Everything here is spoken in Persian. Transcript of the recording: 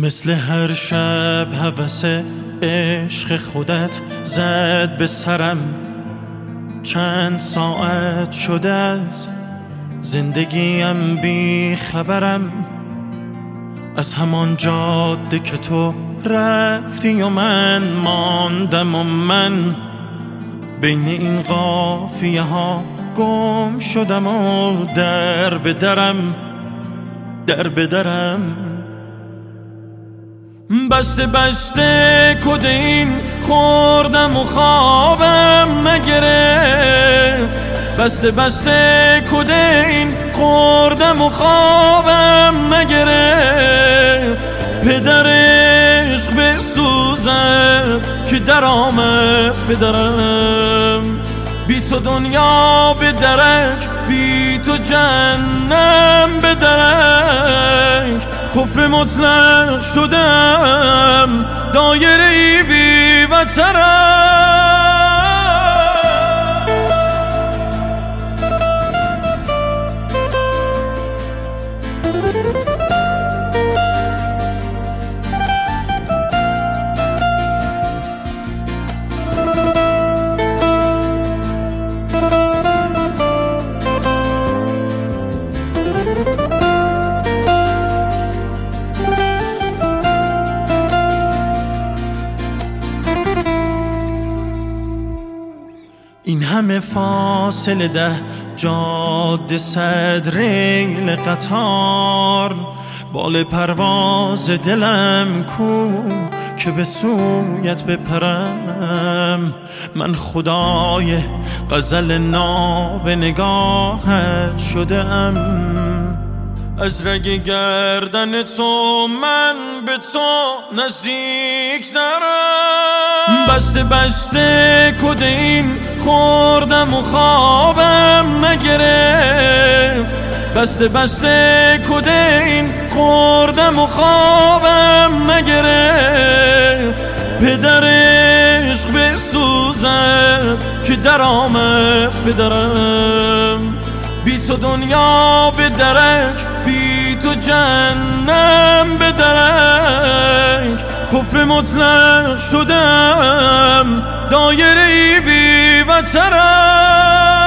مثل هر شب هوس عشق خودت زد به سرم. چند ساعت شده از زندگیم بی خبرم، از همان جاده که تو رفتی و من ماندم و من بین این قافیه ها گم شدم و در به درم بسته بسته کد این خوردم و خوابم نگرفت. بسته بسته کد این خوردم و خوابم نگرفت. پدر عشق بسوزد که در آمد پدرم. بی تو دنیا به درک، بی تو جهنم به درک. کفر مطلق شدم، دایره بی وترم. این همه فاصله 10 جاده 100 ریل قطار. بال پرواز دلم کو که به سویت بپرم. من خدای غزل ناب نگاهت شدم. از رگ گردن تو من به تو نزدیک ترم. بسته بسته کد این خوردم و خوابم نگرفت. بسته بسته کد این خوردم و خوابم نگرفت. پدر عشق بسوزد که در آمد پدرم. بی تو دنیا به درک، بی تو جهنم به درک. کفر مطلق شدم، دایره بی وترم.